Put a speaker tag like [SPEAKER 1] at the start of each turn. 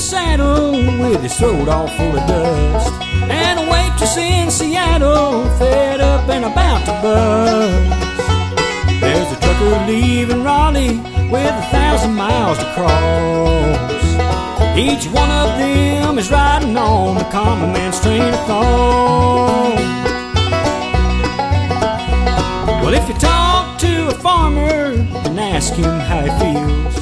[SPEAKER 1] saddle with his throat all full of dust, and a waitress in Seattle fed up and about to bust. There's a trucker leaving Raleigh with 1,000 miles to cross. Each one of them is riding on the common man's train of thought. Well, if you talk to a farmer and ask him how he feels,